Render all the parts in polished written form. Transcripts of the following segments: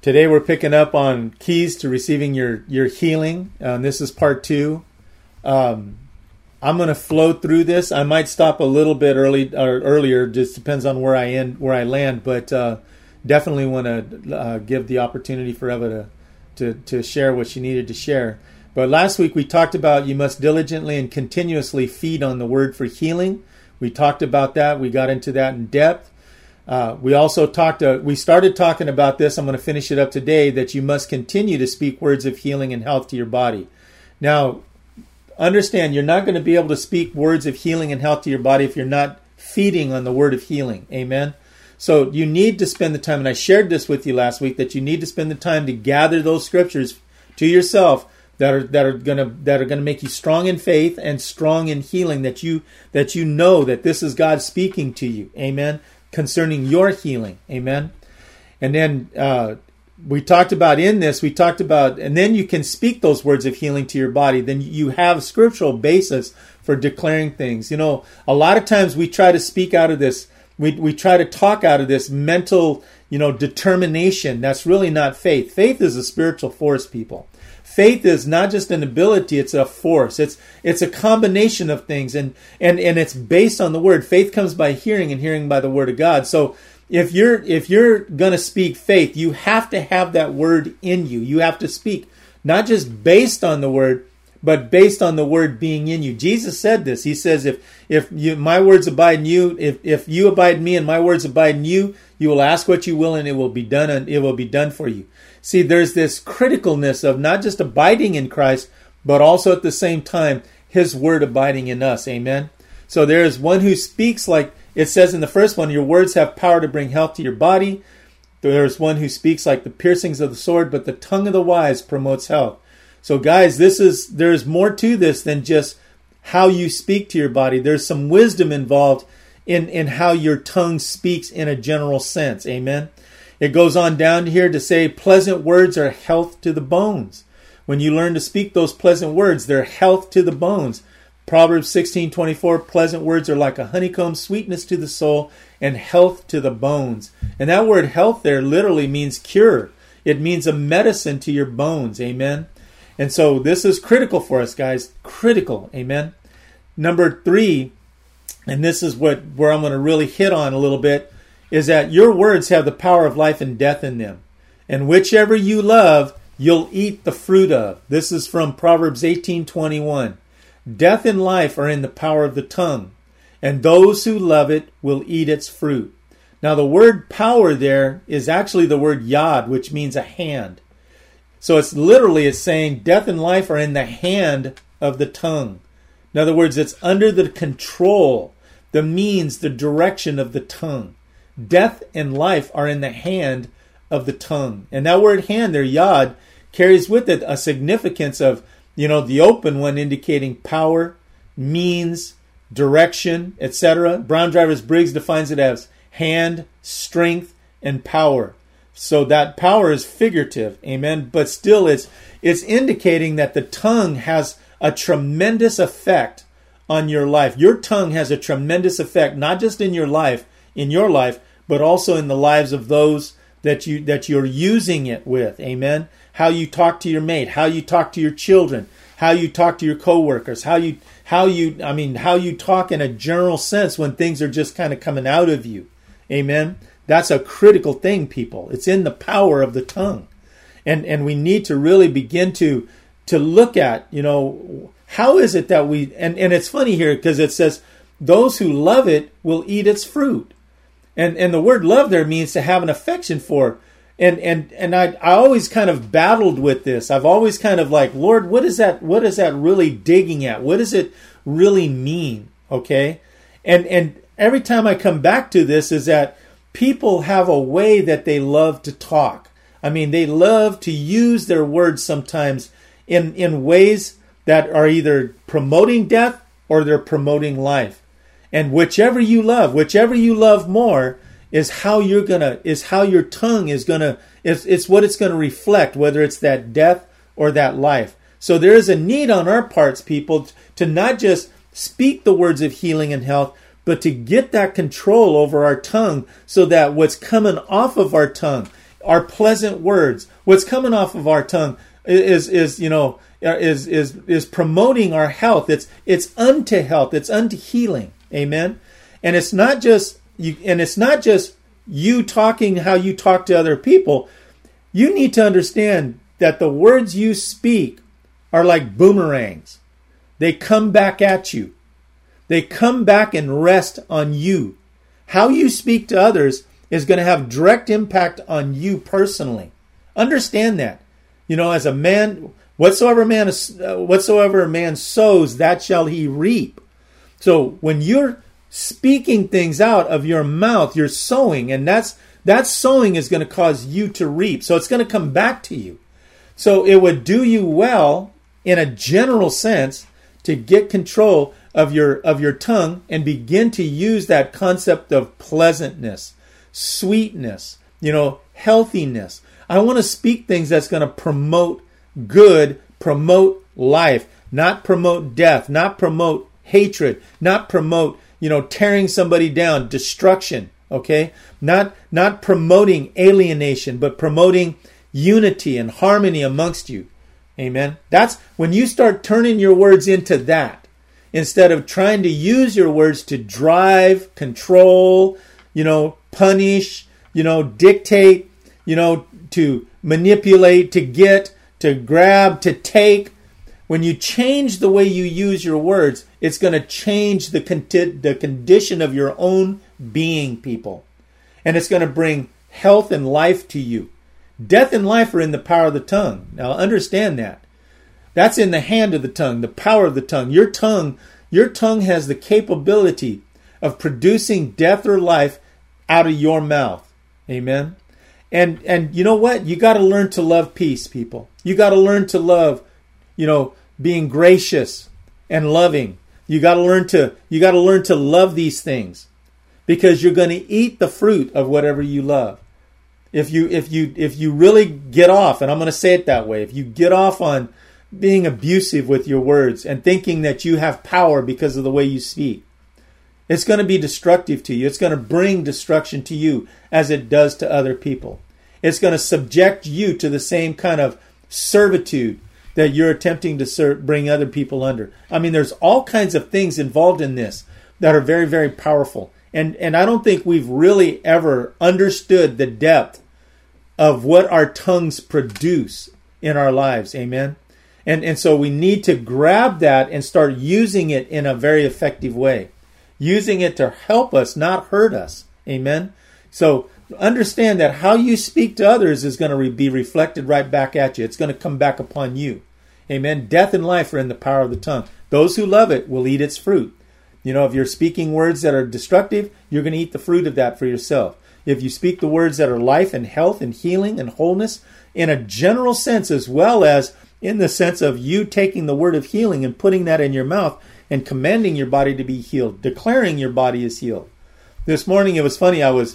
Today we're picking up on keys to receiving your healing. This is part 2. I'm going to flow through this. I might stop a little bit earlier. Just depends on where I land. But definitely want to give the opportunity for Eva to share what she needed to share. But last week we talked about you must diligently and continuously feed on the word for healing. We talked about that. We got into that in depth. We also we started talking about this. I'm going to finish it up today, that you must continue to speak words of healing and health to your body. Now, understand, you're not going to be able to speak words of healing and health to your body if you're not feeding on the word of healing. Amen. So you need to spend the time, and I shared this with you last week, that you need to spend the time to gather those scriptures to yourself that are going to make you strong in faith and strong in healing, that you know that this is God speaking to you. Amen. Concerning your healing. Amen. And then we talked about, and then you can speak those words of healing to your body. Then you have scriptural basis for declaring things. You know, a lot of times we try to speak out of this, we try to talk out of this mental, determination. That's really not faith. Faith is a spiritual force, people. Faith is not just an ability, it's a force. It's a combination of things, and it's based on the word. Faith comes by hearing, and hearing by the word of God. So if you're going to speak faith, you have to have that word in you. You have to speak not just based on the word, but based on the word being in you. Jesus said this. He says, if my words abide in you, if you abide in me and my words abide in you, you will ask what you will, and it will be done, and it will be done for you. See, there's this criticalness of not just abiding in Christ, but also at the same time, his word abiding in us. Amen. So there is one who speaks, like it says in the first one, your words have power to bring health to your body. There's one who speaks like the piercings of the sword, but the tongue of the wise promotes health. So guys, there's more to this than just how you speak to your body. There's some wisdom involved in how your tongue speaks in a general sense. Amen. It goes on down here to say pleasant words are health to the bones. When you learn to speak those pleasant words, they're health to the bones. Proverbs 16:24, pleasant words are like a honeycomb, sweetness to the soul and health to the bones. And that word health there literally means cure. It means a medicine to your bones. Amen. And so this is critical for us, guys. Critical. Amen. Number 3, and this is where I'm going to really hit on a little bit, is that your words have the power of life and death in them. And whichever you love, you'll eat the fruit of. This is from Proverbs 18:21. Death and life are in the power of the tongue, and those who love it will eat its fruit. Now the word power there is actually the word yad, which means a hand. So it's saying death and life are in the hand of the tongue. In other words, it's under the control, the means, the direction of the tongue. Death and life are in the hand of the tongue. And that word hand there, yad, carries with it a significance of, the open one indicating power, means, direction, etc. Brown Drivers Briggs defines it as hand, strength, and power. So that power is figurative, amen. But still it's indicating that the tongue has a tremendous effect on your life. Your tongue has a tremendous effect, not just in your life, but also in the lives of those that you're using it with. Amen. How you talk to your mate, how you talk to your children, how you talk to your coworkers, how you talk in a general sense when things are just kind of coming out of you. Amen. That's a critical thing, people. It's in the power of the tongue. And we need to really begin to look at, how is it that and it's funny here because it says those who love it will eat its fruit. And the word love there means to have an affection for. And I always kind of battled with this. I've always kind of like, Lord, what is that really digging at? What does it really mean? Okay? And every time I come back to this is that people have a way that they love to talk. I mean, they love to use their words sometimes in ways that are either promoting death or they're promoting life. And whichever you love more is how your tongue is gonna, it's what it's gonna reflect, whether it's that death or that life. So there is a need on our parts, people, to not just speak the words of healing and health, but to get that control over our tongue so that what's coming off of our tongue our pleasant words, what's coming off of our tongue is promoting our health. It's unto health. It's unto healing. Amen. And it's not just you talking how you talk to other people. You need to understand that the words you speak are like boomerangs. They come back at you. They come back and rest on you. How you speak to others is going to have direct impact on you personally. Understand that. As a man, whatsoever a man sows, that shall he reap. So when you're speaking things out of your mouth, you're sowing, and that sowing is going to cause you to reap. So it's going to come back to you. So it would do you well, in a general sense, to get control of your tongue and begin to use that concept of pleasantness, sweetness, healthiness. I want to speak things that's going to promote good, promote life, not promote death, not promote hatred, not promote, tearing somebody down, destruction, okay? Not promoting alienation, but promoting unity and harmony amongst you. Amen. That's when you start turning your words into that, instead of trying to use your words to drive, control, punish, dictate, to manipulate, to get, to grab, to take. When you change the way you use your words, it's going to change the condition of your own being, people. And it's going to bring health and life to you. Death and life are in the power of the tongue. Now understand that. That's in the hand of the tongue, the power of the tongue. Your tongue has the capability of producing death or life out of your mouth. Amen. And you know what? You got to learn to love peace, people. You got to learn to love, being gracious and loving. You got to learn to love these things, because you're going to eat the fruit of whatever you love. If you really get off, and I'm going to say it that way, if you get off on being abusive with your words and thinking that you have power because of the way you speak, it's going to be destructive to you. It's going to bring destruction to you as it does to other people. It's going to subject you to the same kind of servitude that you're attempting to bring other people under. I mean, there's all kinds of things involved in this that are very, very powerful. And I don't think we've really ever understood the depth of what our tongues produce in our lives. Amen. And so we need to grab that and start using it in a very effective way. Using it to help us, not hurt us. Amen. So understand that how you speak to others is going to be reflected right back at you. It's going to come back upon you. Amen. Death and life are in the power of the tongue. Those who love it will eat its fruit. If you're speaking words that are destructive, you're going to eat the fruit of that for yourself. If you speak the words that are life and health and healing and wholeness in a general sense, as well as in the sense of you taking the word of healing and putting that in your mouth and commanding your body to be healed, declaring your body is healed. This morning, it was funny. I was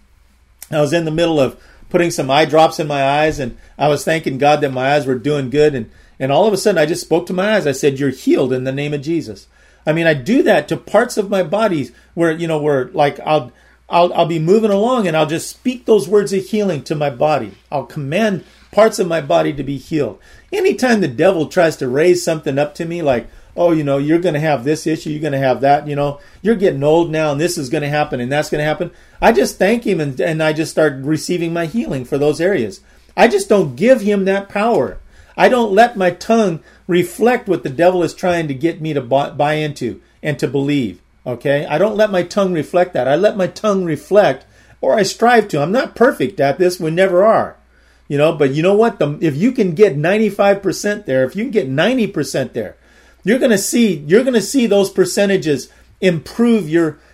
in the middle of putting some eye drops in my eyes, and I was thanking God that my eyes were doing good. And all of a sudden, I just spoke to my eyes. I said, "You're healed in the name of Jesus." I mean, I do that to parts of my body where like I'll be moving along and I'll just speak those words of healing to my body. I'll command parts of my body to be healed. Anytime the devil tries to raise something up to me like, oh, you're going to have this issue, you're going to have that, you're getting old now and this is going to happen and that's going to happen, I just thank him and I just start receiving my healing for those areas. I just don't give him that power. I don't let my tongue reflect what the devil is trying to get me to buy into and to believe. Okay? I don't let my tongue reflect that. I let my tongue reflect, or I strive to. I'm not perfect at this. We never are. But you know what? If you can get 95% there, if you can get 90% there, you're going to see those percentages improve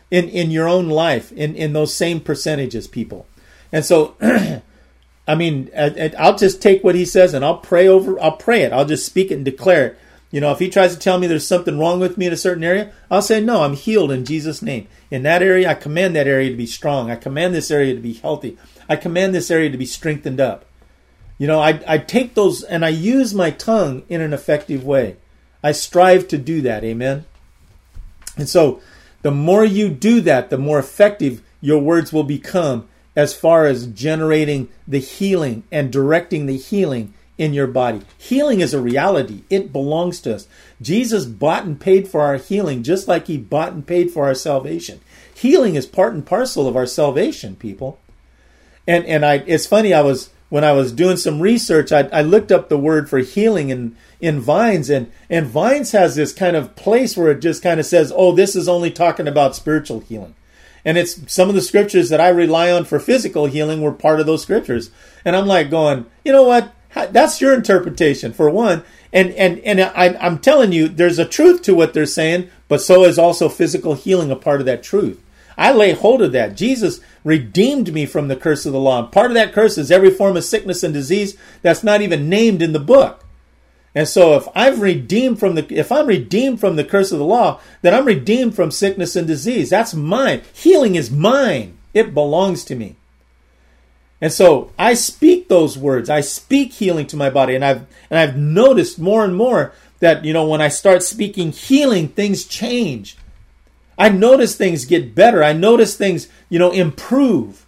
in your own life in those same percentages, people. And so I mean, I'll just take what he says and I'll pray it. I'll just speak it and declare it. If he tries to tell me there's something wrong with me in a certain area, I'll say, no, I'm healed in Jesus' name. In that area, I command that area to be strong. I command this area to be healthy. I command this area to be strengthened up. I take those and I use my tongue in an effective way. I strive to do that. Amen. And so the more you do that, the more effective your words will become as far as generating the healing and directing the healing in your body. Healing is a reality. It belongs to us. Jesus bought and paid for our healing just like he bought and paid for our salvation. Healing is part and parcel of our salvation, people. And it's funny, when I was doing some research, I looked up the word for healing in Vines, and Vines has this kind of place where it just kind of says, oh, this is only talking about spiritual healing. And it's some of the scriptures that I rely on for physical healing were part of those scriptures. And I'm like going, you know what? That's your interpretation, for one. And I'm telling you, there's a truth to what they're saying, but so is also physical healing a part of that truth. I lay hold of that. Jesus redeemed me from the curse of the law. And part of that curse is every form of sickness and disease that's not even named in the book. And so if I'm redeemed from the curse of the law, then I'm redeemed from sickness and disease. That's mine. Healing is mine. It belongs to me. And so I speak those words. I speak healing to my body. And I've noticed more and more that, when I start speaking healing, things change. I notice things get better. I notice things, improve.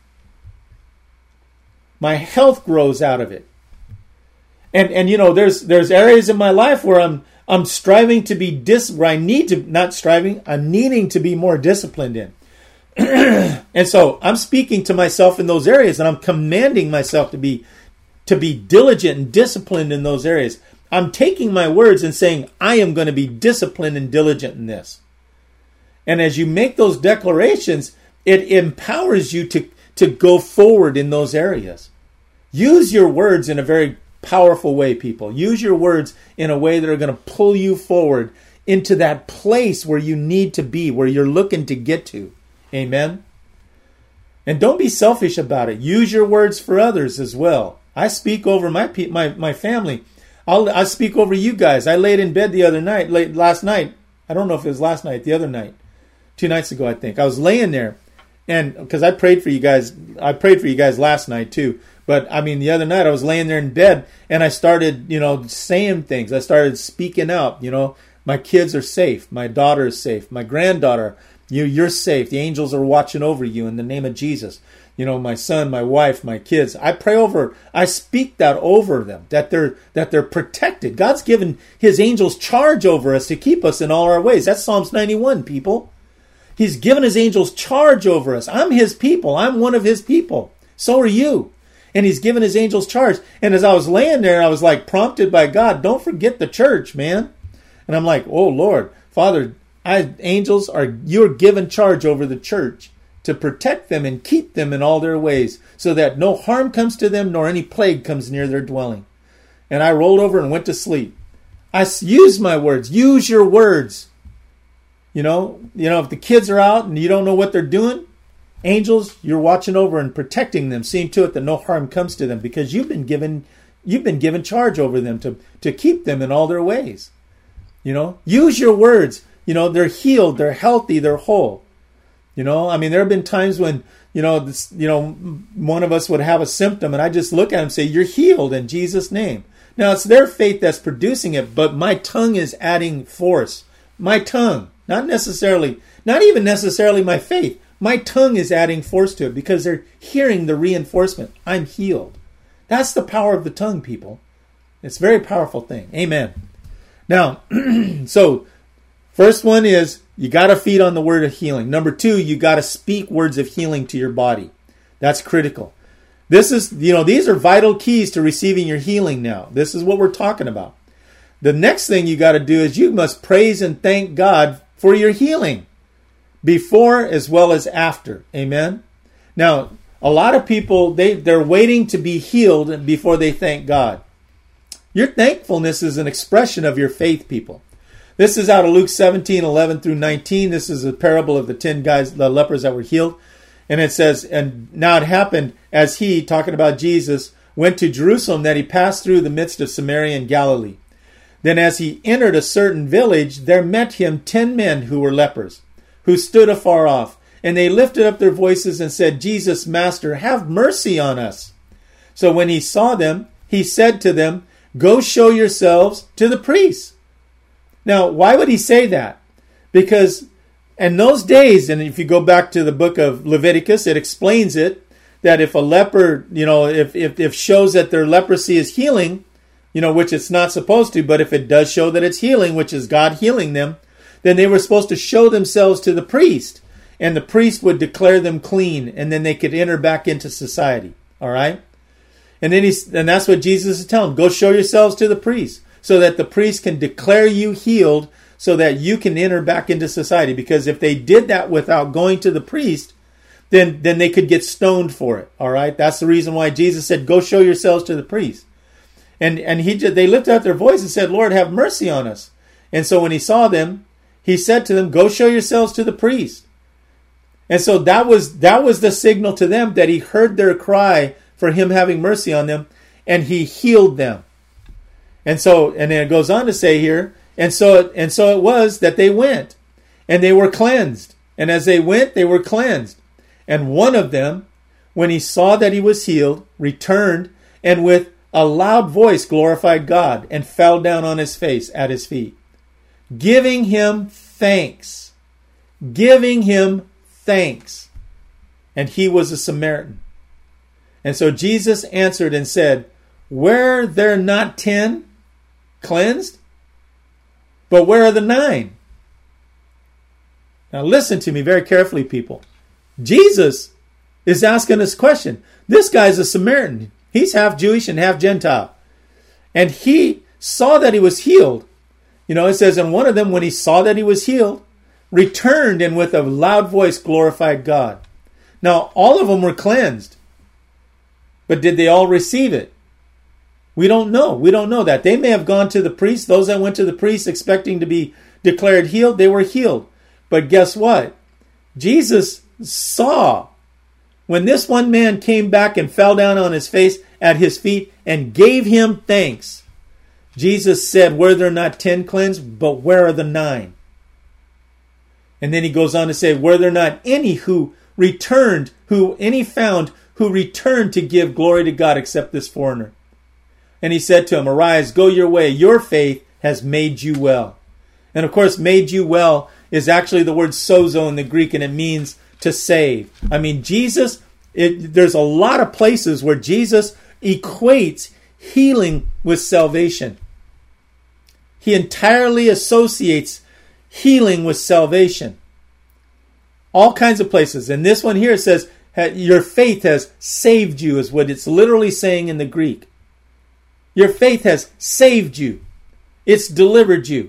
My health grows out of it. And there's areas in my life where I'm striving to be I'm needing to be more disciplined in. And so I'm speaking to myself in those areas, and I'm commanding myself to be diligent and disciplined in those areas. I'm taking my words and saying, I am going to be disciplined and diligent in this. And as you make those declarations, it empowers you to go forward in those areas. Use your words in a very powerful way, people. Use your words in a way that are going to pull you forward into that place where you need to be, where you're looking to get to. Amen? And don't be selfish about it. Use your words for others as well. I speak over my family. I speak over you guys. I laid in bed last night. I don't know if it was last night, the other night. 2 nights ago, I think. I was laying there, and because I prayed for you guys last night too. But the other night I was laying there in bed, and I started, saying things. I started speaking out. My kids are safe. My daughter is safe. My granddaughter, you're safe. The angels are watching over you in the name of Jesus. My son, my wife, my kids. I speak that over them, that they're protected. God's given his angels charge over us to keep us in all our ways. That's Psalms 91, people. He's given his angels charge over us. I'm his people. I'm one of his people. So are you. And he's given his angels charge. And as I was laying there, I was like prompted by God, don't forget the church, man. And I'm like, oh, Lord, Father, you're given charge over the church to protect them and keep them in all their ways so that no harm comes to them nor any plague comes near their dwelling. And I rolled over and went to sleep. I used my words. Use your words. If the kids are out and you don't know what they're doing, angels, you're watching over and protecting them, seeing to it that no harm comes to them because you've been given charge over them to keep them in all their ways. Use your words. They're healed, they're healthy, they're whole. There have been times when, one of us would have a symptom and I just look at him and say, you're healed in Jesus' name. Now it's their faith that's producing it, but my tongue is adding force. My tongue. Not even necessarily my faith. My tongue is adding force to it because they're hearing the reinforcement. I'm healed. That's the power of the tongue, people. It's a very powerful thing. Amen. Now, so first one is you got to feed on the word of healing. Number 2, you got to speak words of healing to your body. That's critical. These are vital keys to receiving your healing now. This is what we're talking about. The next thing you got to do is you must praise and thank God for your healing before as well as after. Amen. Now, a lot of people, they're waiting to be healed before they thank God. Your thankfulness is an expression of your faith, people. This is out of Luke 17:11 through 19. This is a parable of the 10 guys, the lepers that were healed. And it says, and now it happened as he, talking about Jesus, went to Jerusalem that he passed through the midst of Samaria and Galilee. Then as he entered a certain village, there met him 10 men who were lepers, who stood afar off. And they lifted up their voices and said, Jesus, Master, have mercy on us. So when he saw them, he said to them, go show yourselves to the priests. Now, why would he say that? Because in those days, and if you go back to the book of Leviticus, it explains it, that if a leper, if shows that their leprosy is healing, which it's not supposed to, but if it does show that it's healing, which is God healing them, then they were supposed to show themselves to the priest, and the priest would declare them clean, and then they could enter back into society. All right? And that's what Jesus is telling them. Go show yourselves to the priest, so that the priest can declare you healed, so that you can enter back into society. Because if they did that without going to the priest, then they could get stoned for it. All right? That's the reason why Jesus said, go show yourselves to the priest. And they lifted up their voice and said, Lord, have mercy on us. And so when he saw them, he said to them, go show yourselves to the priest. And so that was the signal to them that he heard their cry for him having mercy on them, and he healed them. And then it goes on to say here, and so it was that they went, and they were cleansed. And as they went, they were cleansed. And one of them, when he saw that he was healed, returned, and with a loud voice glorified God, and fell down on his face at his feet, giving him thanks. Giving him thanks. And he was a Samaritan. And so Jesus answered and said, were there not 10 cleansed? But where are the 9? Now listen to me very carefully, people. Jesus is asking this question. This guy's a Samaritan. He's half Jewish and half Gentile. And he saw that he was healed. It says, and one of them, when he saw that he was healed, returned and with a loud voice glorified God. Now, all of them were cleansed. But did they all receive it? We don't know. We don't know that. They may have gone to the priest. Those that went to the priest expecting to be declared healed, they were healed. But guess what? Jesus saw when this one man came back and fell down on his face at his feet and gave him thanks. Jesus said, were there not 10 cleansed? But where are the 9? And then he goes on to say, were there not any who returned, found who returned to give glory to God except this foreigner? And he said to him, arise, go your way. Your faith has made you well. And of course, made you well is actually the word sozo in the Greek, and it means to save. I mean, there's a lot of places where Jesus equates healing with salvation. He entirely associates healing with salvation. All kinds of places. And this one here says, your faith has saved you, is what it's literally saying in the Greek. Your faith has saved you. It's delivered you.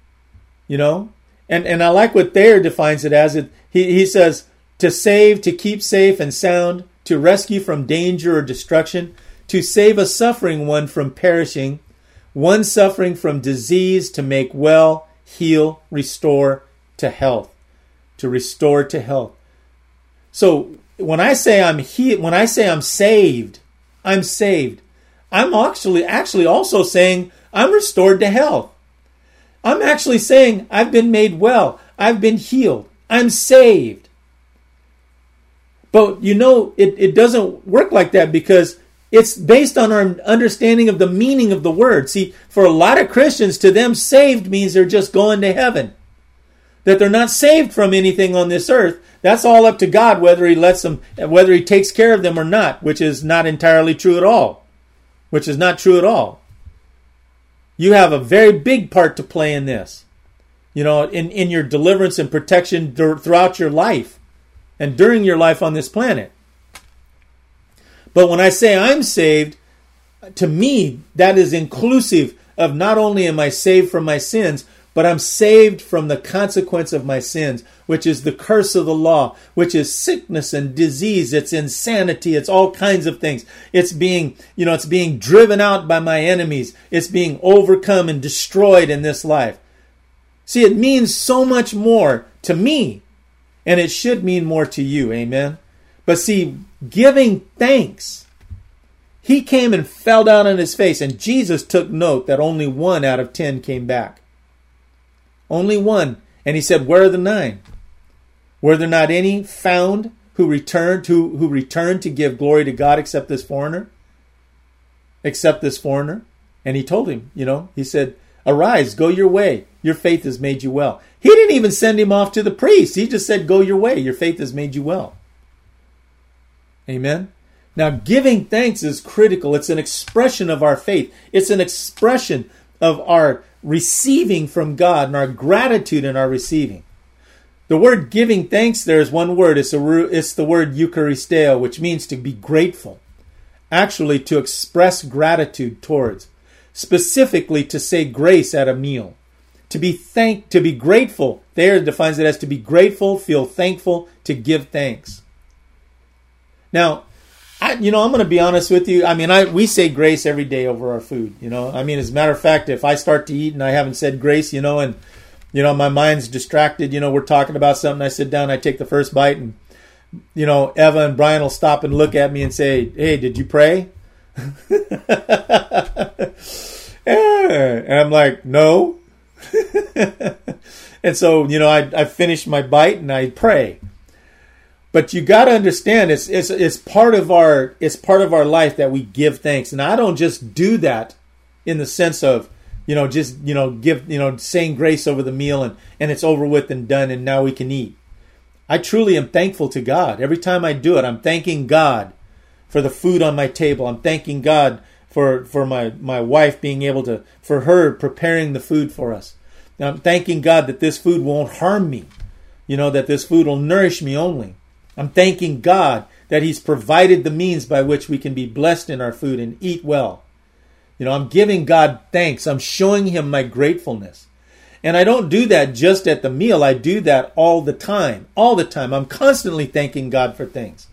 And I like what Thayer defines it as. He says, to save, to keep safe and sound, to rescue from danger or destruction, to save a suffering one from perishing, one suffering from disease, to make well, heal, restore to health. To restore to health. So when I say I'm saved, I'm saved. I'm actually also saying I'm restored to health. I'm actually saying I've been made well. I've been healed. I'm saved. But it doesn't work like that, because it's based on our understanding of the meaning of the word. See, for a lot of Christians, to them, saved means they're just going to heaven. That they're not saved from anything on this earth. That's all up to God, whether he takes care of them or not, which is not entirely true at all. Which is not true at all. You have a very big part to play in this. In your deliverance and protection throughout your life and during your life on this planet. But when I say I'm saved, to me, that is inclusive of not only am I saved from my sins, but I'm saved from the consequence of my sins, which is the curse of the law, which is sickness and disease. It's insanity. It's all kinds of things. It's being driven out by my enemies. It's being overcome and destroyed in this life. See, it means so much more to me, and it should mean more to you. Amen. But see, giving thanks. He came and fell down on his face, and Jesus took note that only 1 out of 10 came back. Only 1. And he said, where are the 9? Were there not any found who returned to give glory to God except this foreigner? Except this foreigner? And he told him, he said, arise, go your way. Your faith has made you well. He didn't even send him off to the priest. He just said, go your way. Your faith has made you well. Amen. Now, giving thanks is critical. It's an expression of our faith. It's an expression of our receiving from God and our gratitude in our receiving. The word giving thanks there is one word. It's the word Eucharisteo, which means to be grateful. Actually, to express gratitude towards. Specifically, to say grace at a meal. To be grateful. There defines it as to be grateful, feel thankful, to give thanks. Now, I'm going to be honest with you. We say grace every day over our food. As a matter of fact, if I start to eat and I haven't said grace, and my mind's distracted, we're talking about something, I sit down, I take the first bite, and, Eva and Brian will stop and look at me and say, "Hey, did you pray?" And I'm like, "No." And so, I finish my bite and I pray. But you got to understand, it's part of our life that we give thanks, and I don't just do that in the sense of saying grace over the meal and it's over with and done and now we can eat. I truly am thankful to God every time I do it. I'm thanking God for the food on my table. I'm thanking God for my wife being able to, for her preparing the food for us. Now, I'm thanking God that this food won't harm me. That this food will nourish me only. I'm thanking God that He's provided the means by which we can be blessed in our food and eat well. I'm giving God thanks. I'm showing Him my gratefulness. And I don't do that just at the meal. I do that all the time. All the time. I'm constantly thanking God for things.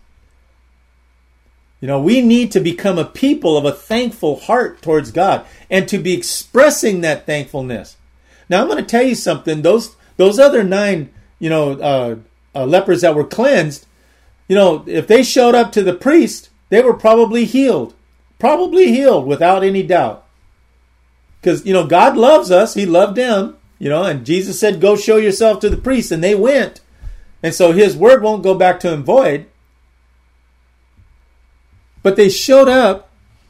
We need to become a people of a thankful heart towards God and to be expressing that thankfulness. Now, I'm going to tell you something. Those other 9, lepers that were cleansed, if they showed up to the priest, they were probably healed. Probably healed without any doubt. Because, God loves us. He loved them. And Jesus said, "Go show yourself to the priest." And they went. And so His word won't go back to Him void. But they showed up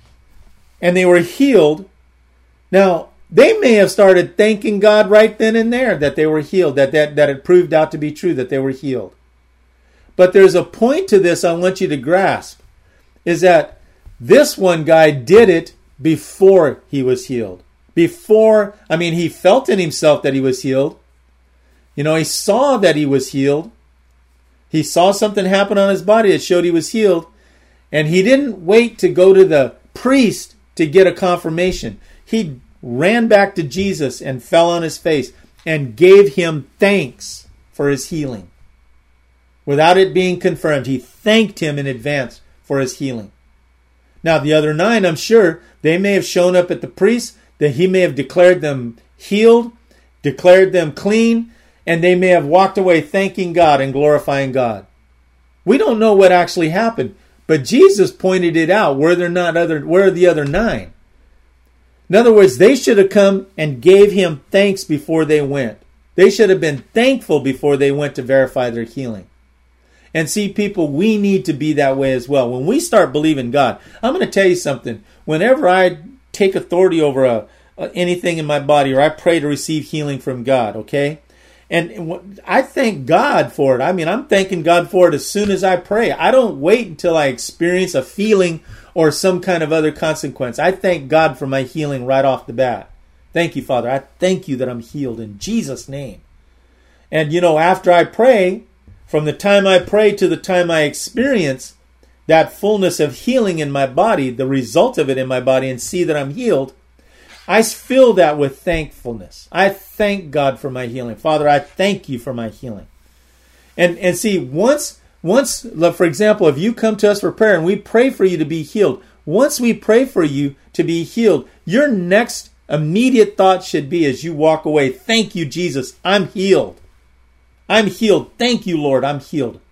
and they were healed. Now, they may have started thanking God right then and there that they were healed, that it proved out to be true, that they were healed. But there's a point to this I want you to grasp, is that this one guy did it before he was healed. He felt in himself that he was healed. He saw that he was healed. He saw something happen on his body that showed he was healed. And he didn't wait to go to the priest to get a confirmation. He ran back to Jesus and fell on his face and gave Him thanks for his healing. Without it being confirmed, he thanked Him in advance for his healing. Now, the other 9, I'm sure, they may have shown up at the priest, that he may have declared them healed, declared them clean, and they may have walked away thanking God and glorifying God. We don't know what actually happened, but Jesus pointed it out. Where are the other 9? In other words, they should have come and gave Him thanks before they went. They should have been thankful before they went to verify their healing. And see, people, we need to be that way as well. When we start believing God, I'm going to tell you something. Whenever I take authority over anything in my body, or I pray to receive healing from God, okay? And I thank God for it. I'm thanking God for it as soon as I pray. I don't wait until I experience a feeling or some kind of other consequence. I thank God for my healing right off the bat. Thank you, Father. I thank you that I'm healed in Jesus' name. And, after I pray, from the time I pray to the time I experience that fullness of healing in my body, the result of it in my body, and see that I'm healed, I fill that with thankfulness. I thank God for my healing. Father, I thank you for my healing. And see, once, for example, if you come to us for prayer and we pray for you to be healed, once we pray for you to be healed, your next immediate thought should be as you walk away, "Thank you, Jesus, I'm healed. I'm healed. Thank you, Lord, I'm healed."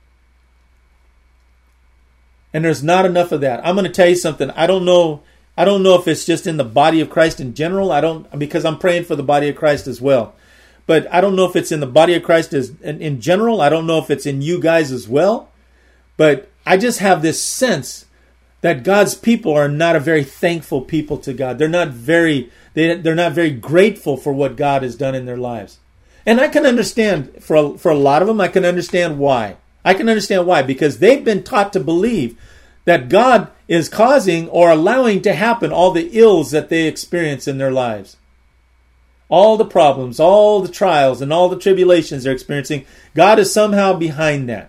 And there's not enough of that. I'm going to tell you something. I don't know if it's just in the body of Christ in general. Because I'm praying for the body of Christ as well. But I don't know if it's in the body of Christ in general. I don't know if it's in you guys as well. But I just have this sense that God's people are not a very thankful people to God. They're not very grateful for what God has done in their lives. And I can understand, for a lot of them, I can understand why. Because they've been taught to believe that God is causing or allowing to happen all the ills that they experience in their lives. All the problems, all the trials, and all the tribulations they're experiencing, God is somehow behind that.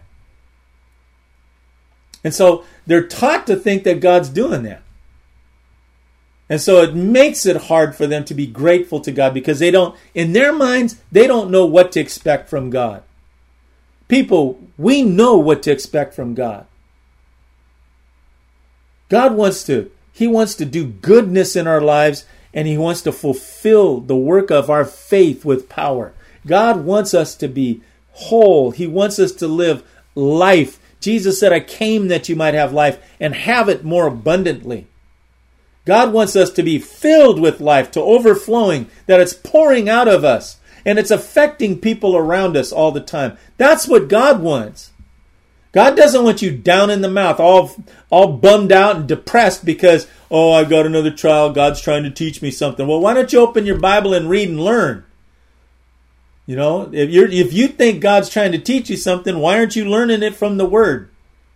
And so they're taught to think that God's doing that. And so it makes it hard for them to be grateful to God because in their minds, they don't know what to expect from God. People, we know what to expect from God. God wants to do goodness in our lives, and He wants to fulfill the work of our faith with power. God wants us to be whole. He wants us to live life. Jesus said, I came that you might have life and have it more abundantly. God wants us to be filled with life to overflowing, that it's pouring out of us and it's affecting people around us all the time. That's what God wants. God doesn't want you down in the mouth, all bummed out and depressed because, oh, I've got another trial. God's trying to teach me something. Well, why don't you open your Bible and read and learn? You know, if you think God's trying to teach you something, why aren't you learning it from the Word?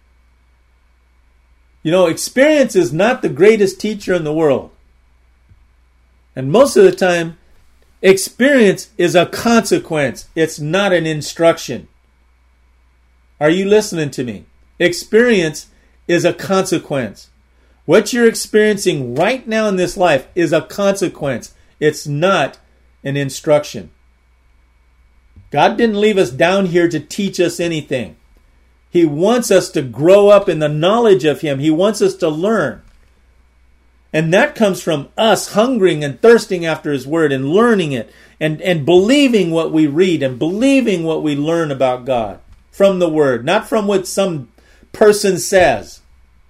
You know, experience is not the greatest teacher in the world. And most of the time, experience is a consequence. It's not an instruction. Are you listening to me? Experience is a consequence. What you're experiencing right now in this life is a consequence. It's not an instruction. God didn't leave us down here to teach us anything. He wants us to grow up in the knowledge of Him. He wants us to learn. And that comes from us hungering and thirsting after His Word and learning it and believing what we read and believing what we learn about God from the Word, not from what some person says.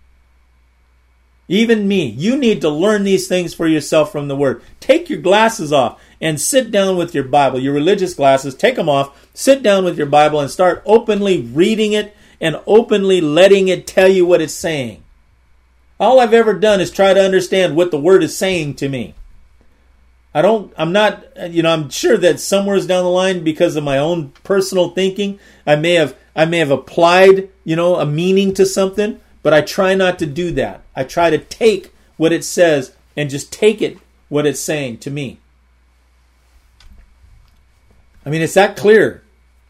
Even me, you need to learn these things for yourself from the Word. Take your glasses off and sit down with your Bible, your religious glasses, take them off, sit down with your Bible and start openly reading it and openly letting it tell you what it's saying. All I've ever done is try to understand what the Word is saying to me. I'm sure that somewhere down the line, because of my own personal thinking, I may have applied, a meaning to something, but I try not to do that. I try to take what it says and just take it, what it's saying to me. I mean, it's that clear.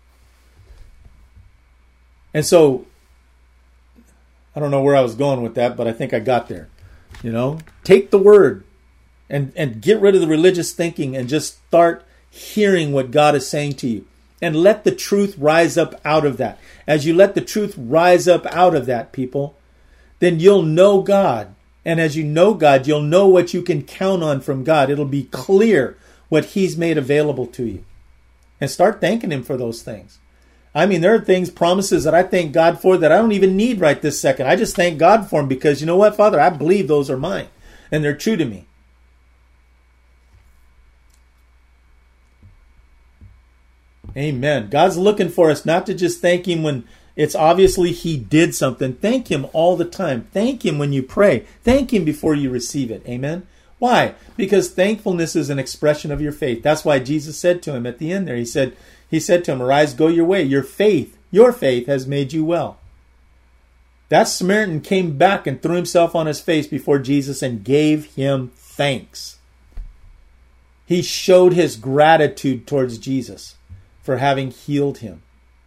And so, I don't know where I was going with that, but I think I got there. Take the Word and get rid of the religious thinking and just start hearing what God is saying to you. And let the truth rise up out of that. As you let the truth rise up out of that, people, then you'll know God. And as you know God, you'll know what you can count on from God. It'll be clear what He's made available to you. And start thanking Him for those things. I mean, there are things, promises that I thank God for that I don't even need right this second. I just thank God for them because, you know what, Father, I believe those are mine. And they're true to me. Amen. God's looking for us not to just thank Him when it's obviously He did something. Thank Him all the time. Thank Him when you pray. Thank Him before you receive it. Amen. Why? Because thankfulness is an expression of your faith. That's why Jesus said to him at the end there, He said to him, arise, go your way. Your faith has made you well. That Samaritan came back and threw himself on his face before Jesus and gave Him thanks. He showed his gratitude towards Jesus for having healed him.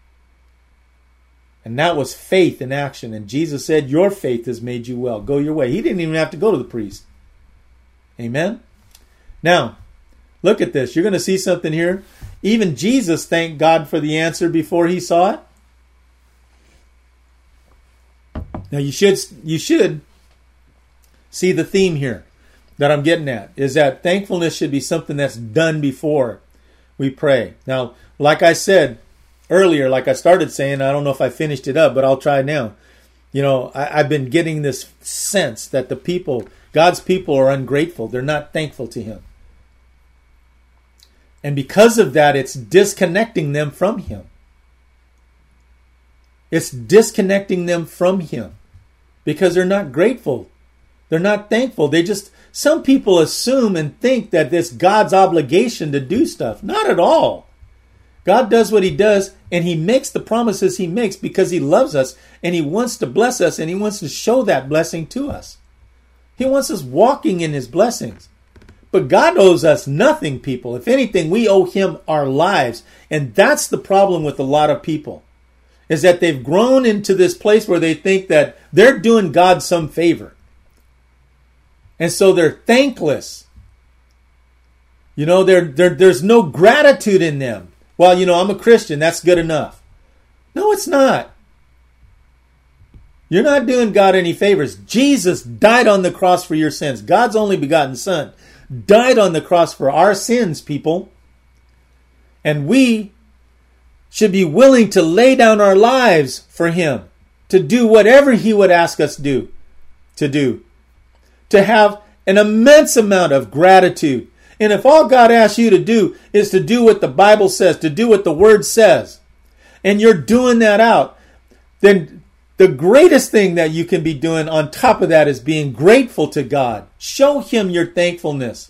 And that was faith in action. And Jesus said, your faith has made you well. Go your way. He didn't even have to go to the priest. Amen? Now, look at this. You're going to see something here. Even Jesus thanked God for the answer before He saw it. Now, you should see the theme here that I'm getting at, is that thankfulness should be something that's done before we pray. Now, like I said earlier, like I started saying, I don't know if I finished it up, but I'll try now. I've been getting this sense that God's people are ungrateful. They're not thankful to Him. And because of that, it's disconnecting them from Him. It's disconnecting them from Him because they're not grateful. They're not thankful. Some people assume and think that it's God's obligation to do stuff. Not at all. God does what he does, and he makes the promises he makes because he loves us, and he wants to bless us, and he wants to show that blessing to us. He wants us walking in his blessings. But God owes us nothing, people. If anything, we owe him our lives. And that's the problem with a lot of people, is that they've grown into this place where they think that they're doing God some favor. And so they're thankless. There's no gratitude in them. Well, I'm a Christian. That's good enough. No, it's not. You're not doing God any favors. Jesus died on the cross for your sins. God's only begotten Son died on the cross for our sins, people. And we should be willing to lay down our lives for him, to do whatever he would ask us to do, to have an immense amount of gratitude. And if all God asks you to do is to do what the Bible says, to do what the Word says, and you're doing that out, then the greatest thing that you can be doing on top of that is being grateful to God. Show him your thankfulness.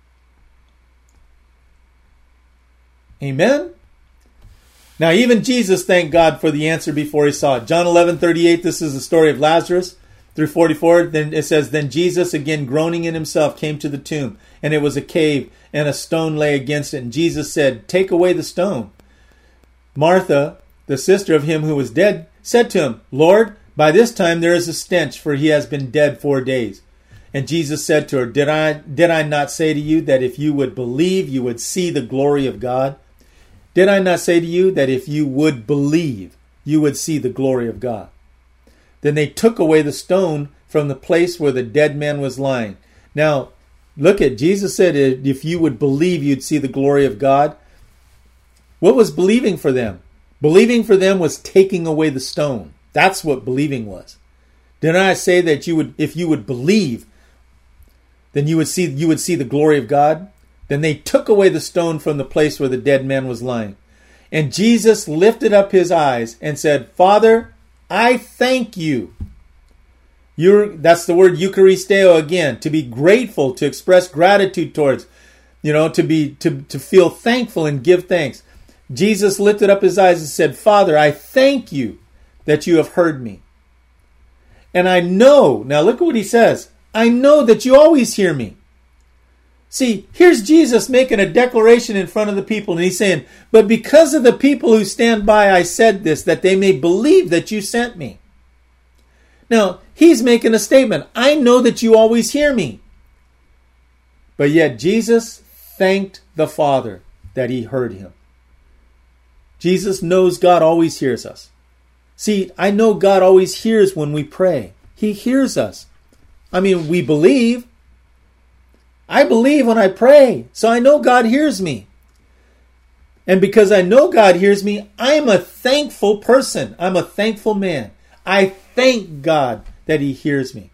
Amen? Now, even Jesus thanked God for the answer before he saw it. John 11:38, this is the story of Lazarus. Through 44, then it says, Then Jesus, again groaning in himself, came to the tomb, and it was a cave, and a stone lay against it. And Jesus said, Take away the stone. Martha, the sister of him who was dead, said to him, Lord, by this time there is a stench, for he has been dead 4 days. And Jesus said to her, Did I not say to you that if you would believe, you would see the glory of God? Did I not say to you that if you would believe, you would see the glory of God? Then they took away the stone from the place where the dead man was lying. Now, look at, Jesus said if you would believe, you'd see the glory of God. What was believing for them? Believing for them was taking away the stone. That's what believing was. Did I say that if you would believe, then you would see the glory of God? Then they took away the stone from the place where the dead man was lying. And Jesus lifted up his eyes and said, Father, I thank you. That's the word Eucharisteo again, to be grateful, to express gratitude towards, to feel thankful and give thanks. Jesus lifted up his eyes and said, Father, I thank you that you have heard me. And I know, now look at what he says, I know that you always hear me. See, here's Jesus making a declaration in front of the people, and he's saying, but because of the people who stand by, I said this, that they may believe that you sent me. Now, he's making a statement. I know that you always hear me. But yet Jesus thanked the Father that he heard him. Jesus knows God always hears us. See, I know God always hears when we pray. He hears us. We believe. I believe when I pray, so I know God hears me. And because I know God hears me, I'm a thankful person. I'm a thankful man. I thank God that he hears me.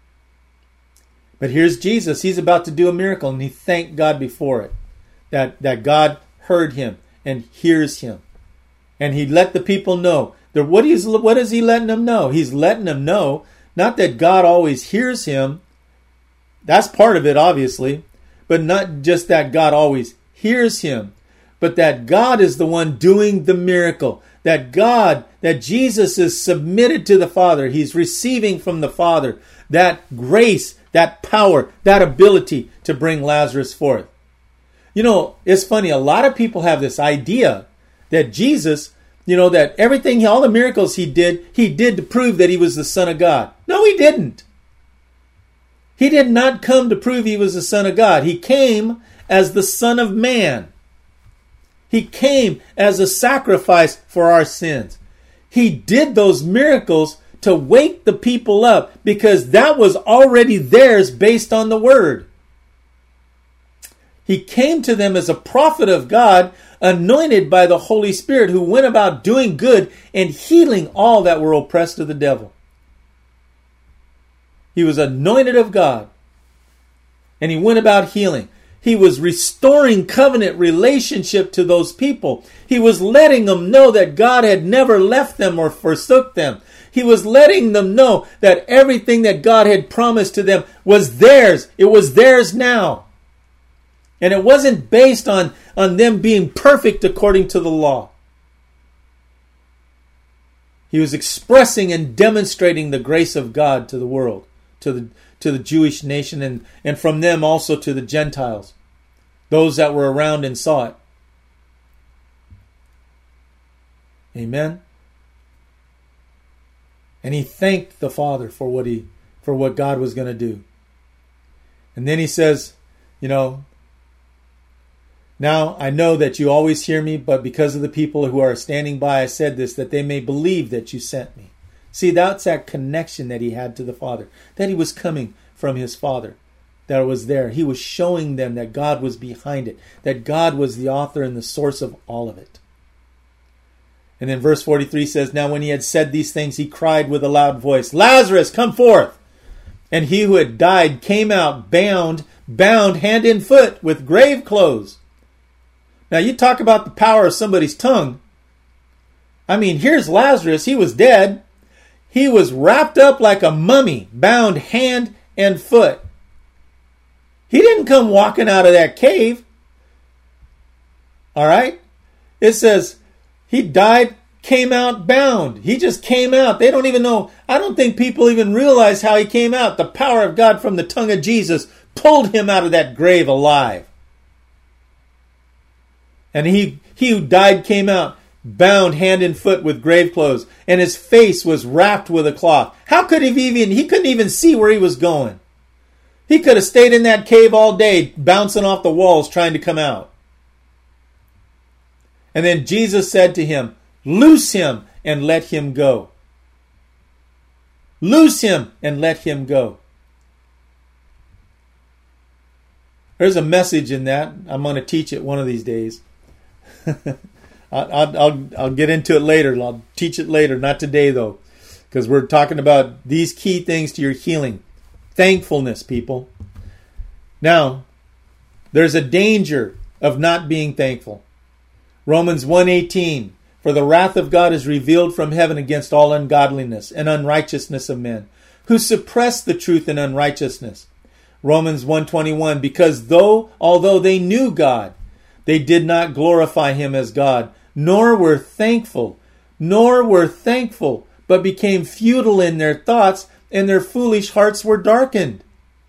But here's Jesus. He's about to do a miracle, and he thanked God before it. That God heard him and hears him. And he let the people know. What is he letting them know? He's letting them know, not that God always hears him. That's part of it, obviously. But not just that God always hears him, but that God is the one doing the miracle. That Jesus is submitted to the Father. He's receiving from the Father that grace, that power, that ability to bring Lazarus forth. It's funny. A lot of people have this idea that Jesus, that everything, all the miracles he did to prove that he was the Son of God. No, he didn't. He did not come to prove he was the Son of God. He came as the Son of Man. He came as a sacrifice for our sins. He did those miracles to wake the people up because that was already theirs based on the Word. He came to them as a prophet of God, anointed by the Holy Spirit, who went about doing good and healing all that were oppressed of the devil. He was anointed of God, and he went about healing. He was restoring covenant relationship to those people. He was letting them know that God had never left them or forsook them. He was letting them know that everything that God had promised to them was theirs. It was theirs now. And it wasn't based on them being perfect according to the law. He was expressing and demonstrating the grace of God to the world, to the Jewish nation, and from them also to the Gentiles, those that were around and saw it. Amen. And he thanked the Father for what God was going to do. And then he says, now I know that you always hear me, but because of the people who are standing by, I said this, that they may believe that you sent me. See, that's that connection that he had to the Father, that he was coming from his Father, that was there. He was showing them that God was behind it, that God was the author and the source of all of it. And then verse 43 says, now when he had said these things, he cried with a loud voice, Lazarus, come forth! And he who had died came out bound hand and foot with grave clothes. Now you talk about the power of somebody's tongue. I mean, here's Lazarus. He was dead. He was wrapped up like a mummy, bound hand and foot. He didn't come walking out of that cave. All right? It says he died, came out bound. He just came out. They don't even know. I don't think people even realize how he came out. The power of God from the tongue of Jesus pulled him out of that grave alive. And he who died came out bound hand and foot with grave clothes, and his face was wrapped with a cloth. How could he couldn't even see where he was going. He could have stayed in that cave all day, bouncing off the walls, trying to come out. And then Jesus said to him, loose him and let him go. Loose him and let him go. There's a message in that. I'm going to teach it one of these days. I'll get into it later. I'll teach it later, not today though, because we're talking about these key things to your healing. Thankfulness, people. Now, there's a danger of not being thankful. Romans 1:18, for the wrath of God is revealed from heaven against all ungodliness and unrighteousness of men, who suppress the truth in unrighteousness. Romans 1:21, because although they knew God, they did not glorify him as God, nor were thankful, but became futile in their thoughts, and their foolish hearts were darkened.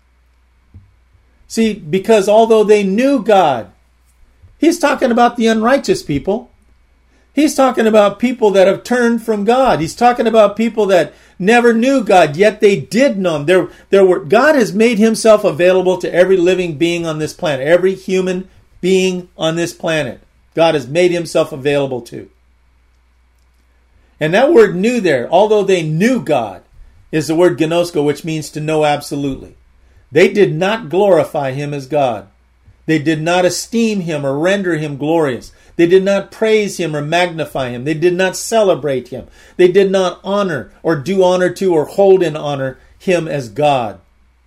See, because although they knew God, he's talking about the unrighteous people. He's talking about people that have turned from God. He's talking about people that never knew God, yet they did know him. God has made himself available to every living being on this planet, every human being on this planet. God has made himself available to. And that word knew there, although they knew God, is the word gnosko, which means to know absolutely. They did not glorify him as God. They did not esteem him or render him glorious. They did not praise him or magnify him. They did not celebrate him. They did not honor or do honor to or hold in honor him as God.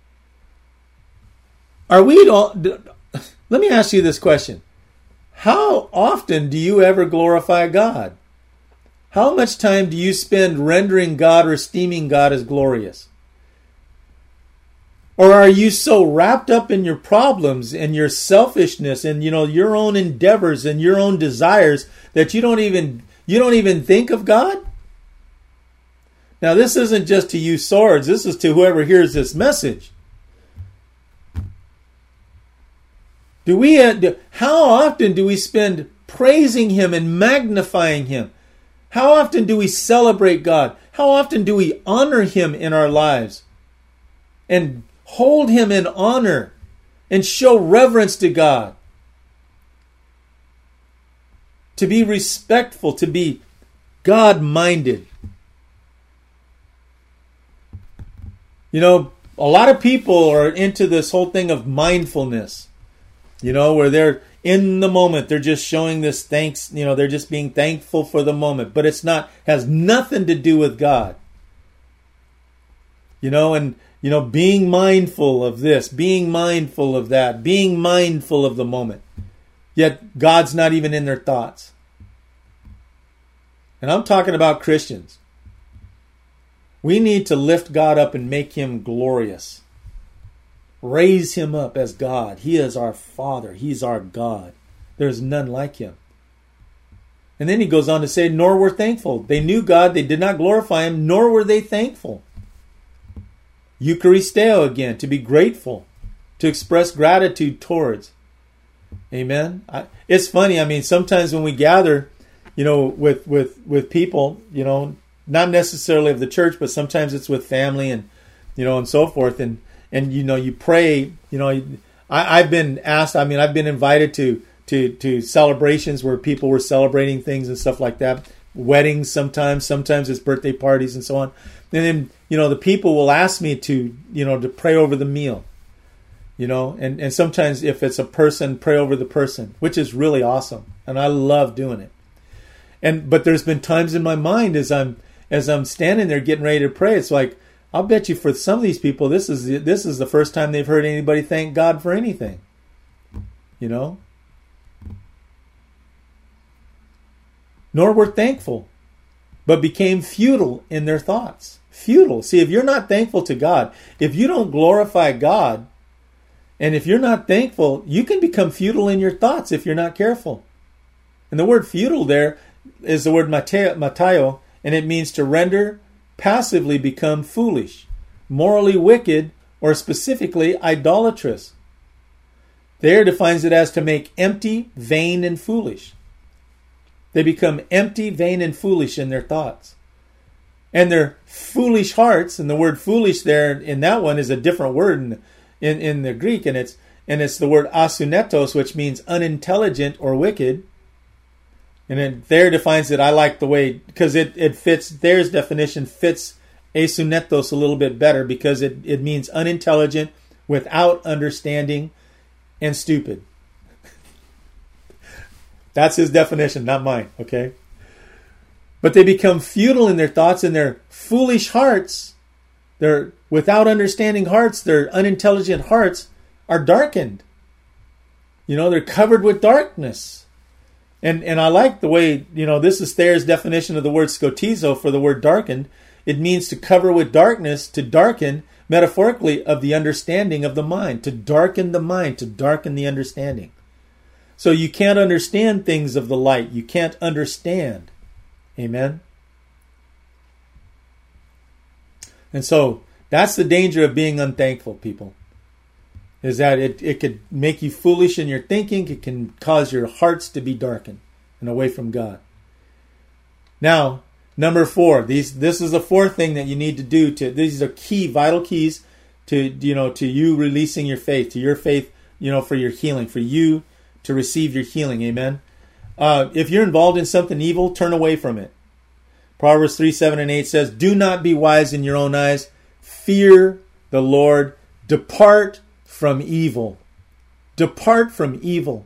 Let me ask you this question. How often do you ever glorify God? How much time do you spend rendering God or esteeming God as glorious? Or are you so wrapped up in your problems and your selfishness and your own endeavors and your own desires that you don't even think of God? Now this isn't just to you swords, this is to whoever hears this message. How often do we spend praising him and magnifying him? How often do we celebrate God? How often do we honor him in our lives? And hold him in honor and show reverence to God. To be respectful, to be God-minded. A lot of people are into this whole thing of mindfulness. Where they're in the moment, they're just showing this thanks, they're just being thankful for the moment, but has nothing to do with God. Being mindful of this, being mindful of that, being mindful of the moment. Yet God's not even in their thoughts. And I'm talking about Christians. We need to lift God up and make him glorious. raise him up as God. He is our Father. He's our God. There's none like him. And then he goes on to say, nor were thankful. They knew God. They did not glorify him, nor were they thankful. Eucharisteo again, to be grateful, to express gratitude towards. Amen. It's funny. I mean, sometimes when we gather, with people, not necessarily of the church, but sometimes it's with family and, and so forth. And you pray, I've been asked, I've been invited to celebrations where people were celebrating things and stuff like that. Weddings sometimes it's birthday parties and so on. And then, the people will ask me to pray over the meal, and sometimes if it's a person, pray over the person, which is really awesome. And I love doing it. But there's been times in my mind as I'm standing there getting ready to pray, it's like, I'll bet you for some of these people, this is the first time they've heard anybody thank God for anything, Nor were thankful, but became futile in their thoughts. Futile. See, if you're not thankful to God, if you don't glorify God, and if you're not thankful, you can become futile in your thoughts if you're not careful. And the word futile there is the word mateo, and it means to render, passively become foolish, morally wicked, or specifically idolatrous. There defines it as to make empty, vain, and foolish. They become empty, vain, and foolish in their thoughts. And their foolish hearts, and the word foolish there in that one is a different word in the Greek, and it's the word asunetos, which means unintelligent or wicked. And it there defines it, I like the way, because it fits, there's definition fits asunetos a little bit better, because it means unintelligent, without understanding, and stupid. That's his definition, not mine, okay? But they become futile in their thoughts, and their foolish hearts, their without understanding hearts, their unintelligent hearts are darkened. They're covered with darkness. And I like the way, this is Thayer's definition of the word scotizo for the word darkened. It means to cover with darkness, to darken, metaphorically, of the understanding of the mind, to darken the mind, to darken the understanding. So you can't understand things of the light. You can't understand. Amen? And so that's the danger of being unthankful, people. Is that it could make you foolish in your thinking. It can cause your hearts to be darkened and away from God. Now, number 4. This is the fourth thing that you need to do. These are vital keys to you releasing your faith, to your faith, for your healing, for you to receive your healing. Amen. If you're involved in something evil, turn away from it. Proverbs 3:7-8 says, "Do not be wise in your own eyes. Fear the Lord. Depart from evil." Depart from evil.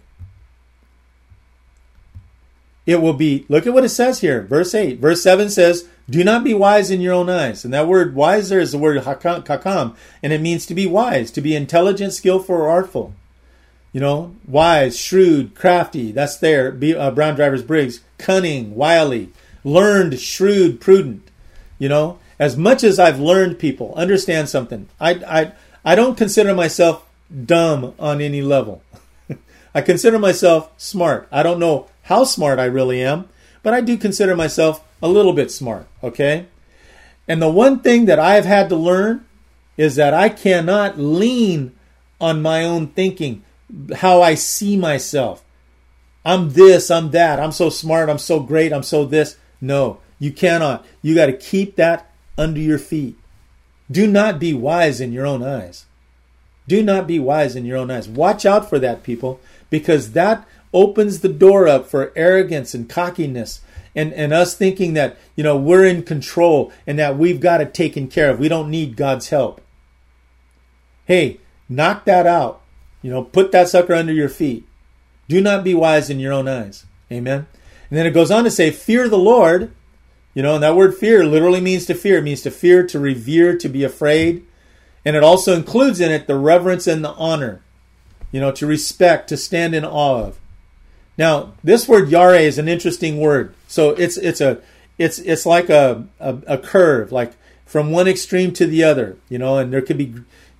It will be, look at what it says here, verse 8. Verse 7 says, "Do not be wise in your own eyes." And that word wise there is the word hakam, and it means to be wise, to be intelligent, skillful, or artful. Wise, shrewd, crafty. That's there. Brown Drivers Briggs. Cunning, wily, learned, shrewd, prudent. As much as I've learned, people, understand something. I don't consider myself dumb on any level. I consider myself smart. I don't know how smart I really am, but I do consider myself a little bit smart, okay? And the one thing that I've had to learn is that I cannot lean on my own thinking, how I see myself. I'm this, I'm that, I'm so smart, I'm so great, I'm so this. No, you cannot. You got to keep that under your feet. Do not be wise in your own eyes. Do not be wise in your own eyes. Watch out for that, people, because that opens the door up for arrogance and cockiness and us thinking that, we're in control and that we've got it taken care of. We don't need God's help. Hey, knock that out. Put that sucker under your feet. Do not be wise in your own eyes. Amen. And then it goes on to say, fear the Lord. And that word fear literally means to fear. It means to fear, to revere, to be afraid. And it also includes in it the reverence and the honor. To respect, to stand in awe of. Now, this word yare is an interesting word. So it's like a curve, like from one extreme to the other. And there could be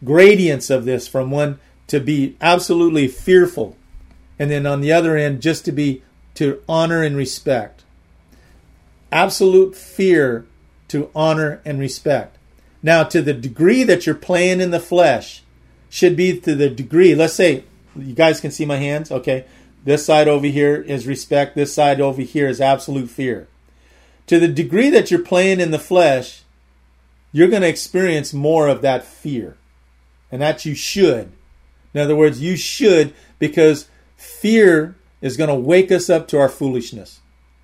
gradients of this, from one to be absolutely fearful, and then on the other end just to honor and respect. Absolute fear to honor and respect. Now, to the degree that you're playing in the flesh should be to the degree, let's say, you guys can see my hands, okay? This side over here is respect. This side over here is absolute fear. To the degree that you're playing in the flesh, you're going to experience more of that fear. And that you should. In other words, you should, because fear is going to wake us up to our foolishness.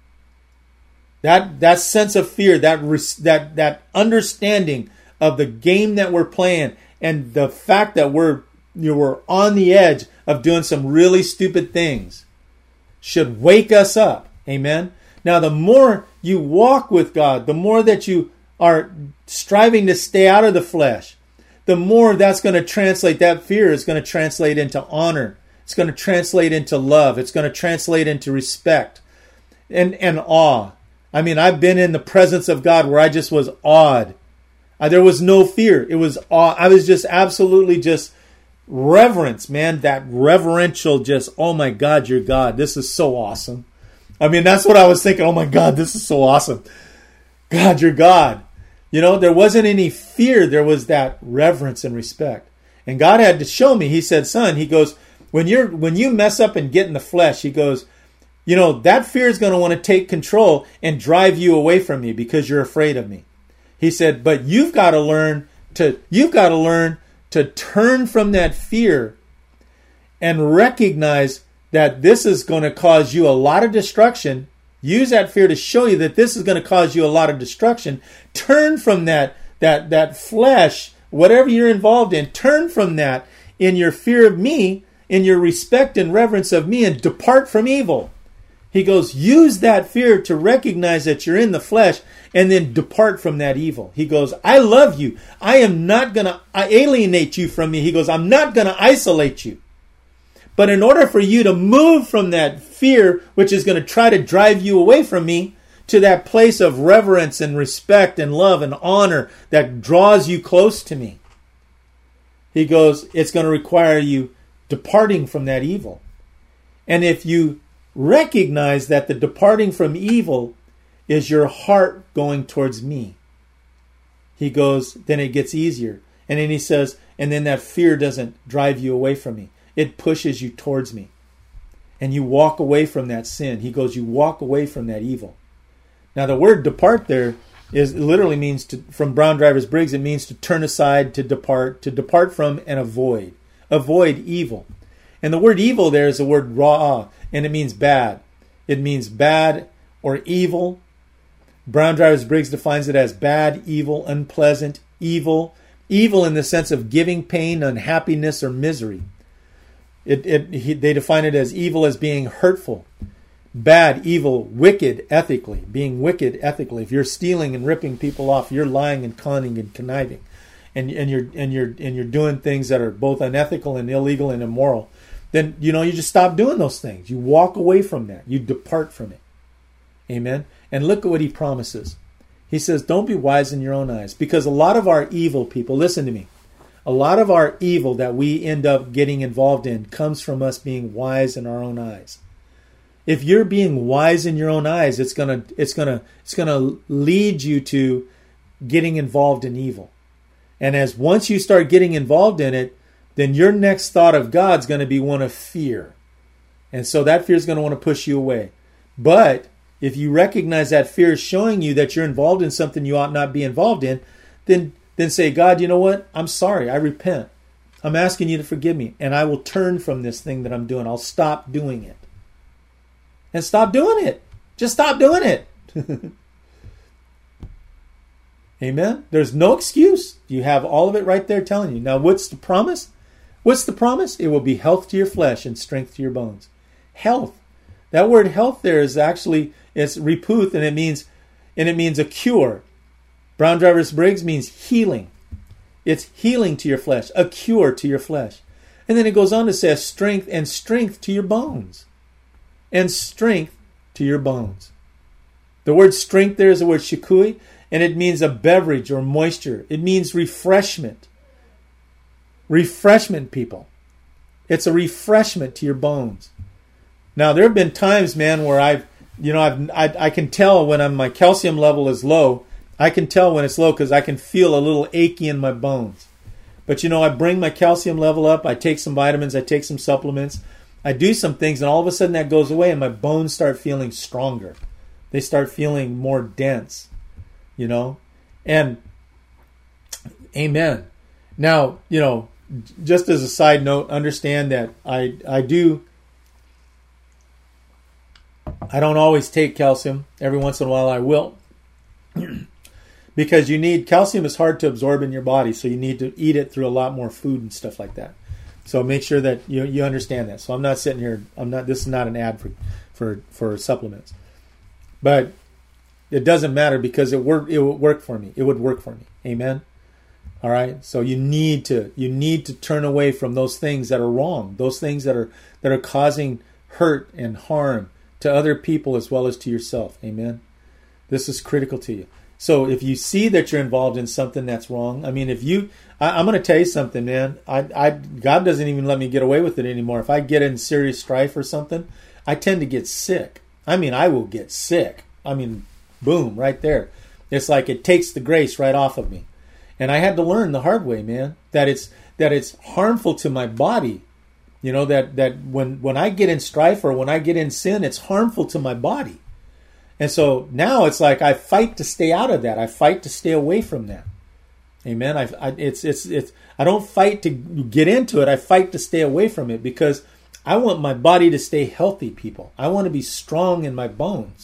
That sense of fear, that understanding of the game that we're playing, and the fact that we're on the edge of doing some really stupid things, should wake us up. Amen. Now, the more you walk with God, the more that you are striving to stay out of the flesh, the more that's going to translate, that fear is going to translate into honor. It's going to translate into love. It's going to translate into respect and awe. I mean, I've been in the presence of God where I just was awed. There was no fear. It was awe. I was just absolutely just reverence, man. That reverential just, oh my God, you're God. This is so awesome. I mean, that's what I was thinking. Oh my God, this is so awesome. God, you're God. You know, there wasn't any fear. There was that reverence and respect. And God had to show me. He said, son, he goes, when you mess up and get in the flesh, he goes, you know, that fear is going to want to take control and drive you away from me because you're afraid of me. He said, but you've got to learn to turn from that fear and recognize that this is going to cause you a lot of destruction. Use that fear to show you that this is going to cause you a lot of destruction. Turn from that flesh, whatever you're involved in, turn from that in your fear of me, in your respect and reverence of me, and depart from evil. He goes, use that fear to recognize that you're in the flesh and then depart from that evil. He goes, I love you. I am not going to alienate you from me. He goes, I'm not going to isolate you. But in order for you to move from that fear, which is going to try to drive you away from me, to that place of reverence and respect and love and honor that draws you close to me, he goes, it's going to require you departing from that evil. And if you recognize that the departing from evil is your heart going towards me, he goes, then it gets easier. And then he says, and then that fear doesn't drive you away from me. It pushes you towards me. And you walk away from that sin. He goes, you walk away from that evil. Now the word depart there literally means to, from Brown Drivers Briggs, it means to turn aside, to depart from and avoid. Avoid evil. And the word evil there is the word ra'ah, and it means bad. It means bad or evil. Brown Drivers Briggs defines it as bad, evil, unpleasant, evil. Evil in the sense of giving pain, unhappiness, or misery. They define it as evil as being hurtful. Bad, evil, wicked ethically. Being wicked ethically. If you're stealing and ripping people off, you're lying and conning and conniving. And you're doing things that are both unethical and illegal and immoral, then you just stop doing those things. You walk away from that. You depart from it. Amen. And look at what he promises. He says, don't be wise in your own eyes. Because a lot of our evil, people, listen to me. A lot of our evil that we end up getting involved in comes from us being wise in our own eyes. If you're being wise in your own eyes, it's gonna lead you to getting involved in evil. And once you start getting involved in it, then your next thought of God's going to be one of fear. And so that fear is going to want to push you away. But if you recognize that fear is showing you that you're involved in something you ought not be involved in, then say, God, you know what? I'm sorry. I repent. I'm asking you to forgive me. And I will turn from this thing that I'm doing. I'll stop doing it. And stop doing it. Just stop doing it. Amen? There's no excuse. You have all of it right there telling you. Now, what's the promise? What's the promise? It will be health to your flesh and strength to your bones. Health. That word health there is actually, it's reputh, and it means a cure. Brown Drivers Briggs means healing. It's healing to your flesh, a cure to your flesh. And then it goes on to say strength to your bones. And strength to your bones. The word strength there is the word shikui, and it means a beverage or moisture. It means refreshment. refreshment, people. It's a refreshment to your bones. Now, there have been times, man, where I can tell when my calcium level is low. I can tell when it's low because I can feel a little achy in my bones. But, I bring my calcium level up. I take some vitamins. I take some supplements. I do some things, and all of a sudden that goes away, and my bones start feeling stronger. They start feeling more dense, And, amen. Now, just as a side note, understand that I don't always take calcium. Every once in a while I will. Because calcium is hard to absorb in your body, so you need to eat it through a lot more food and stuff like that. So make sure that you understand that. So I'm not sitting here, this is not an ad for supplements. But it doesn't matter because it would work for me. It would work for me. Amen. All right. So you need to turn away from those things that are wrong, those things that are causing hurt and harm to other people as well as to yourself. Amen. This is critical to you. So if you see that you're involved in something that's wrong, I'm going to tell you something, man. God doesn't even let me get away with it anymore. If I get in serious strife or something, I tend to get sick. I will get sick. Boom, right there. It's like it takes the grace right off of me. And I had to learn the hard way, man, that it's harmful to my body. That when I get in strife or when I get in sin, it's harmful to my body. And so now it's like I fight to stay out of that. I fight to stay away from that. Amen. I don't fight to get into it. I fight to stay away from it because I want my body to stay healthy, people. I want to be strong in my bones.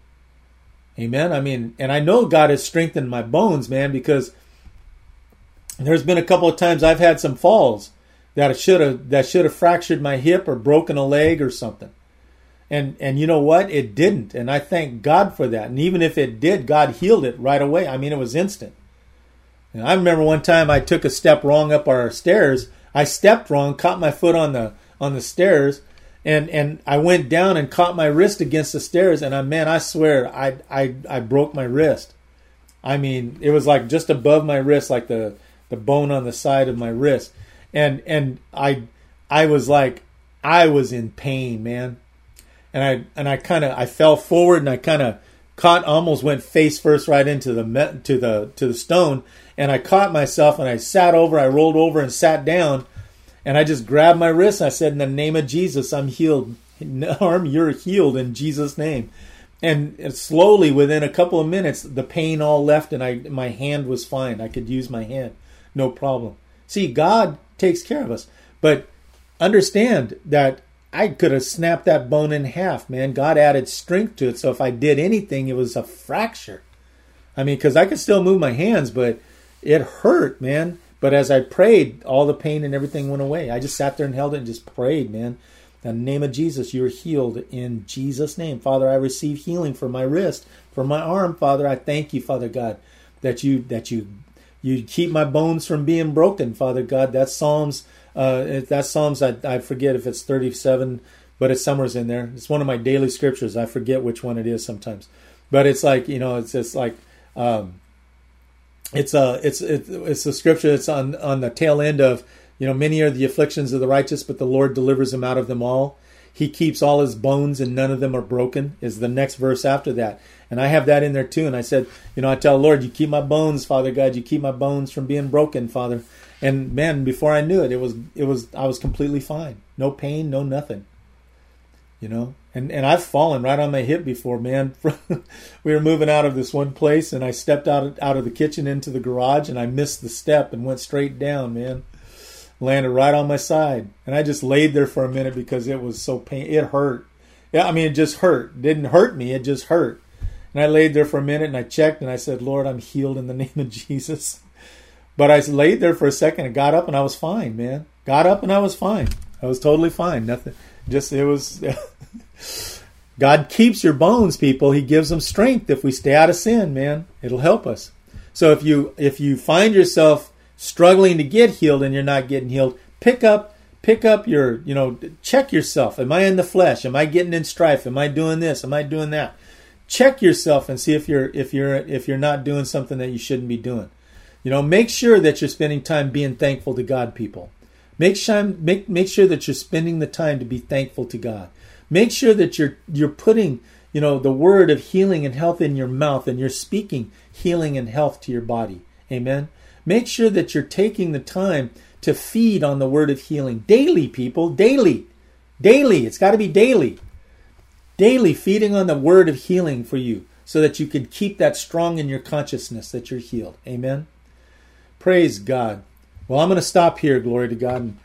Amen. And I know God has strengthened my bones, man, because there's been a couple of times I've had some falls that should have fractured my hip or broken a leg or something. And you know what? It didn't. And I thank God for that. And even if it did, God healed it right away. It was instant. And I remember one time I took a step wrong up our stairs. I stepped wrong, caught my foot on the stairs, and I went down and caught my wrist against the stairs. And I swear I broke my wrist. It was like just above my wrist, like the bone on the side of my wrist. And I was in pain, man. And I fell forward and I kind of almost went face first right into the stone. And I caught myself and I sat over, I rolled over and sat down. And I just grabbed my wrist and I said, in the name of Jesus, I'm healed. Arm, you're healed in Jesus' name. And slowly, within a couple of minutes, the pain all left and my hand was fine. I could use my hand. No problem. See, God takes care of us. But understand that I could have snapped that bone in half, man. God added strength to it. So if I did anything, it was a fracture. Because I could still move my hands, but it hurt, man. But as I prayed, all the pain and everything went away. I just sat there and held it and just prayed, man. In the name of Jesus, you're healed in Jesus' name. Father, I receive healing for my wrist, for my arm. Father, I thank you, Father God, that you keep my bones from being broken, Father God. That's Psalms. I forget if it's 37, but it's somewhere in there. It's one of my daily scriptures. I forget which one it is sometimes, but it's like it's just like it's a scripture that's on the tail end of many are the afflictions of the righteous, but the Lord delivers him out of them all. He keeps all his bones and none of them are broken is the next verse after that. And I have that in there too. And I said, I tell the Lord, you keep my bones, Father God, you keep my bones from being broken, Father. And man, before I knew it, I was completely fine. No pain, no nothing. And I've fallen right on my hip before, man. We were moving out of this one place and I stepped out of the kitchen into the garage and I missed the step and went straight down, man. Landed right on my side. And I just laid there for a minute because it was so painful. It hurt. Yeah, it just hurt. It didn't hurt me, it just hurt. And I laid there for a minute and I checked and I said, Lord, I'm healed in the name of Jesus. But I laid there for a second and got up and I was fine, man. Got up and I was fine. I was totally fine. Nothing. It was... God keeps your bones, people. He gives them strength if we stay out of sin, man. It'll help us. So if you find yourself struggling to get healed and you're not getting healed, pick up your, check yourself. Am I in the flesh? Am I getting in strife? Am I doing this? Am I doing that? Check yourself and see if you're not doing something that you shouldn't be doing. Make sure that you're spending time being thankful to God, people. Make sure that you're spending the time to be thankful to God. Make sure that you're putting, the word of healing and health in your mouth, and you're speaking healing and health to your body. Amen. Make sure that you're taking the time to feed on the word of healing daily, people. Daily. It's got to be daily. Daily feeding on the word of healing for you, so that you can keep that strong in your consciousness that you're healed. Amen. Praise God. Well, I'm going to stop here, glory to God, and